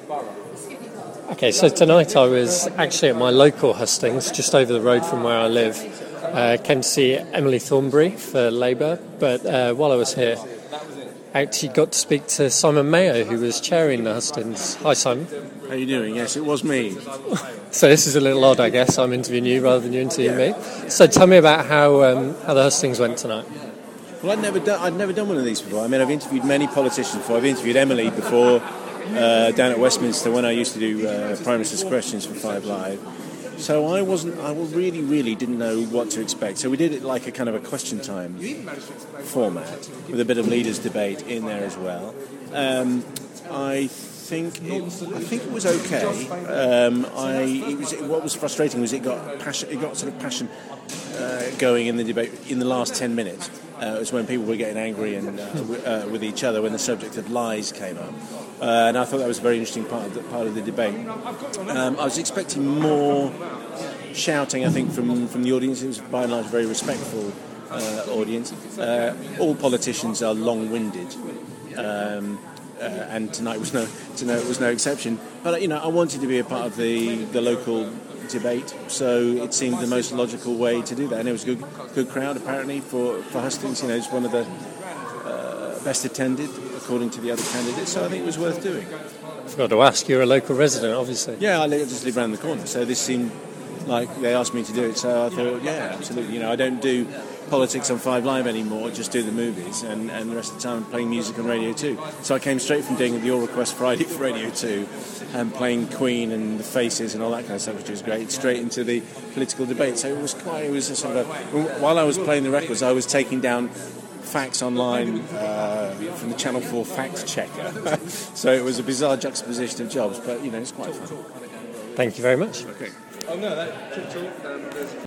Okay, so tonight I was actually at my local hustings, just over the road from where I live. Came to see Emily Thornberry for Labour, but while I was here, I actually got to speak to Simon Mayo, who was chairing the hustings. Hi, Simon. How are you doing? Yes, it was me. So this is a little odd, I guess. I'm interviewing you rather than you interviewing me. So tell me about how the hustings went tonight. Well, I'd never done one of these before. I mean, I've interviewed many politicians before. I've interviewed Emily before down at Westminster when I used to do Prime Minister's Questions for 5 Live. So I really didn't know what to expect. So we did it like a kind of a question time format with a bit of leaders' debate in there as well. I think it was okay. What was frustrating was it got sort of passion going in the debate in the last 10 minutes. It was when people were getting angry and with each other when the subject of lies came up. And I thought that was a very interesting part of the debate. I was expecting more shouting, I think, from the audience. It was by and large a very respectful audience. All politicians are long-winded, and tonight was no exception. But I wanted to be a part of the local debate, so it seemed the most logical way to do that. And it was a good crowd apparently for hustings. It's one of the best attended according to the other candidates, so I think it was worth doing. I forgot to ask, you're a local resident, obviously. Yeah, I just live around the corner, so this seemed like they asked me to do it, so I thought, yeah, absolutely. I don't do politics on 5 Live anymore, just do the movies, and the rest of the time I'm playing music on Radio 2. So I came straight from doing the All Request Friday for Radio 2 and playing Queen and the Faces and all that kind of stuff, which was great, straight into the political debate. So it was a sort of while I was playing the records, I was taking down facts online from the Channel 4 fact checker. So it was a bizarre juxtaposition of jobs, but it's quite fun. Thank you very much. Okay.